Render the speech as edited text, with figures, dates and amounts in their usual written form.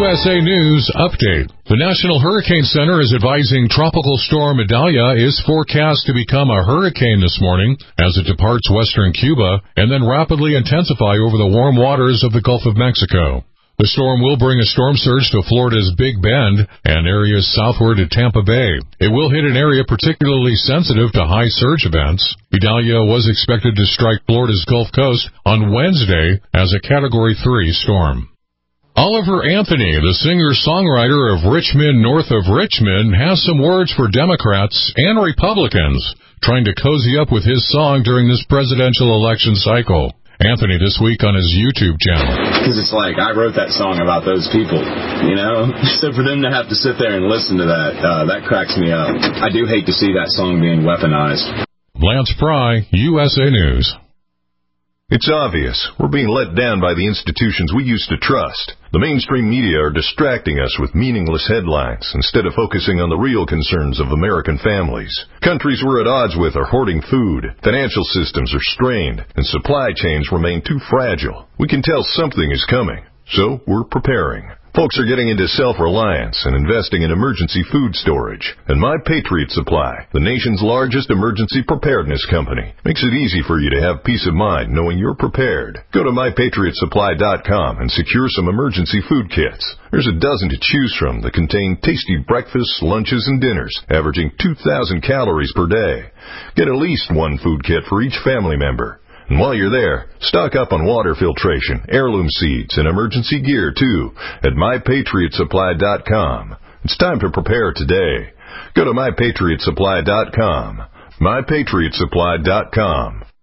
USA News Update. The National Hurricane Center is advising Tropical Storm Idalia is forecast to become a hurricane this morning as it departs western Cuba and then rapidly intensify over the warm waters of the Gulf of Mexico. The storm will bring a storm surge to Florida's Big Bend and areas southward to Tampa Bay. It will hit an area particularly sensitive to high surge events. Idalia was expected to strike Florida's Gulf Coast on Wednesday as a Category 3 storm. Oliver Anthony, the singer-songwriter of Richmond, north of Richmond, has some words for Democrats and Republicans trying to cozy up with his song during this presidential election cycle. Anthony this week on his YouTube channel. Because it's like, I wrote that song about those people, you know? So for them to have to sit there and listen to that, that cracks me up. I do hate to see that song being weaponized. Lance Fry, USA News. It's obvious. We're being let down by the institutions we used to trust. The mainstream media are distracting us with meaningless headlines instead of focusing on the real concerns of American families. Countries we're at odds with are hoarding food, financial systems are strained, and supply chains remain too fragile. We can tell something is coming, so we're preparing. Folks are getting into self-reliance and investing in emergency food storage. And My Patriot Supply, the nation's largest emergency preparedness company, makes it easy for you to have peace of mind knowing you're prepared. Go to MyPatriotSupply.com and secure some emergency food kits. There's a dozen to choose from that contain tasty breakfasts, lunches, and dinners, averaging 2,000 calories per day. Get at least one food kit for each family member. And while you're there, stock up on water filtration, heirloom seeds, and emergency gear, too, at MyPatriotSupply.com. It's time to prepare today. Go to MyPatriotSupply.com. MyPatriotSupply.com.